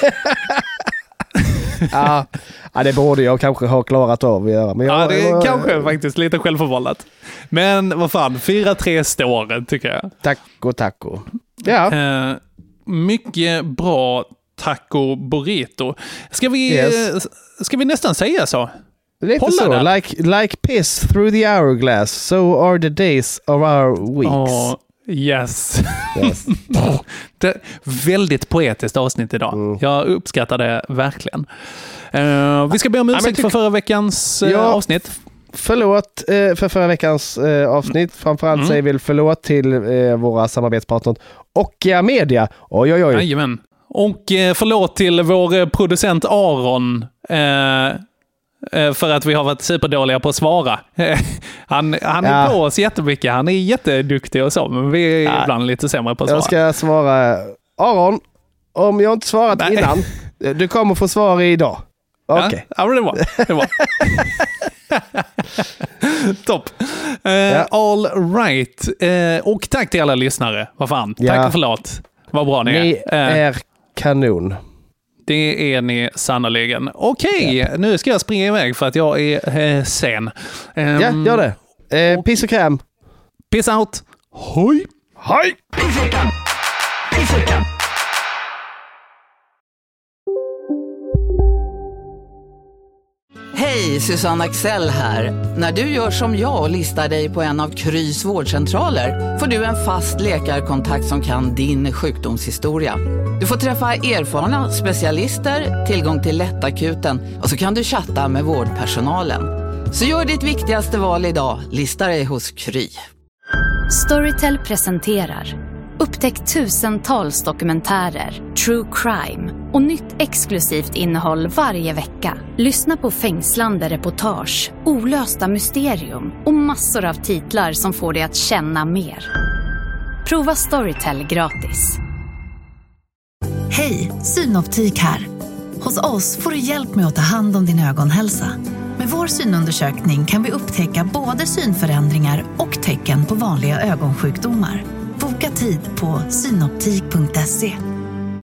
Ja, det borde jag kanske ha klarat av att göra. Men det är kanske faktiskt lite självförvållat. Men vad fan, 4-3 står, tycker jag. Taco. Ja. Mycket bra taco burrito. Ska vi nästan säga så? Lite så. Like piss through the hourglass, so are the days of our weeks. Yes. Det är väldigt poetiskt avsnitt idag. Jag uppskattar det verkligen. Vi ska be om ursäkt för förra veckans avsnitt. Förlåt för förra veckans avsnitt. Framförallt säger vi förlåt till våra samarbetspartner och media. Oj. Jajamän. Och förlåt till vår producent Aron för att vi har varit superdåliga på att svara. Han är på oss jättemycket. Han är jätteduktig och så, men vi är ibland lite sämre på att svara. Jag ska svara. Aron, om jag inte svarat innan, du kommer få svara idag. Okej. Ja, men det var. Topp. All right. Och tack till alla lyssnare. Vad fan. Tack och förlåt. Vad bra ni är. Ni är kanon. Det är ni sannoliken. Okej, nu ska jag springa iväg för att jag är sen. Ja, gör det. Piss och kräm. Piss out. Hoj. Hej. Hej, Susanne Axel här. När du gör som jag och listar dig på en av Krys vårdcentraler får du en fast läkarkontakt som kan din sjukdomshistoria. Du får träffa erfarna specialister, tillgång till lättakuten och så kan du chatta med vårdpersonalen. Så gör ditt viktigaste val idag, lista dig hos Kry. Storytel presenterar upptäck tusentals dokumentärer, true crime och nytt exklusivt innehåll varje vecka. Lyssna på fängslande reportage, olösta mysterium och massor av titlar som får dig att känna mer. Prova Storytel gratis. Hej, Synoptik här. Hos oss får du hjälp med att ta hand om din ögonhälsa. Med vår synundersökning kan vi upptäcka både synförändringar och tecken på vanliga ögonsjukdomar. Boka tid på synoptik.se.